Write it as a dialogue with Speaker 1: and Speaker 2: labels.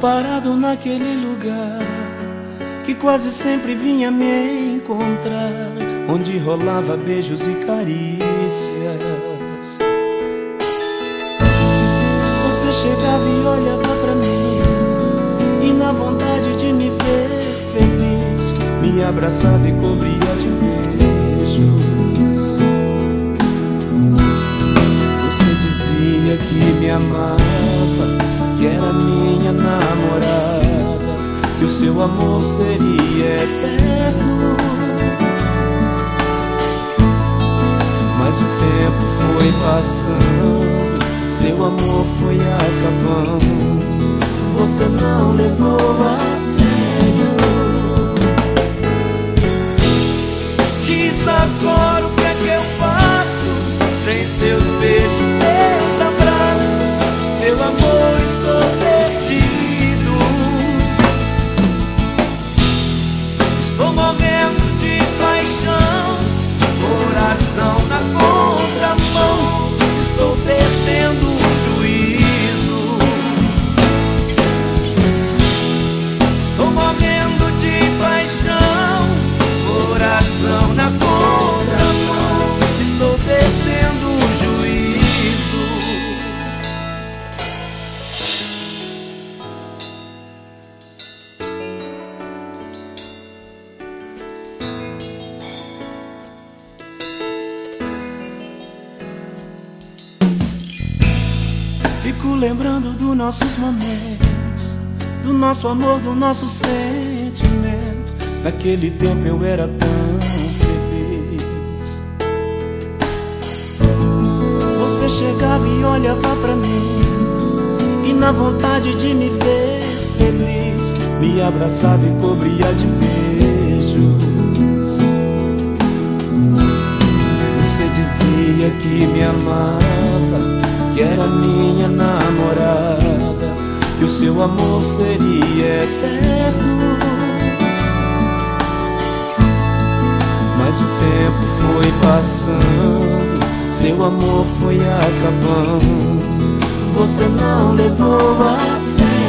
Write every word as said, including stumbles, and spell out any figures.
Speaker 1: parado naquele lugar que quase sempre vinha me encontrar, onde rolava beijos e carícias. Você chegava e olhava pra mim, e na vontade de me ver feliz, me abraçava e cobria de beijos. Você dizia que me amava, que era minha namorada, que o seu amor seria eterno. Mas o tempo foi passando, seu amor foi acabando, você não levou a sério. Diz agora o que é que eu faço, sem seus beijos, seus abraços, meu amor, estou perdido. Estou morrendo de paixão, coração na contramão, estou perdendo o juízo. Estou morrendo de paixão, coração na contramão, estou perdendo o juízo. Fico lembrando dos nossos momentos, do nosso amor, do nosso sentimento. Naquele tempo eu era tão feliz. Você chegava e olhava pra mim, e na vontade de me ver feliz, me abraçava e cobria de beijos. Você dizia que me amava, que era minha namorada, que o seu amor seria eterno. Mas o tempo foi passando, seu amor foi acabando, você não levou a sério.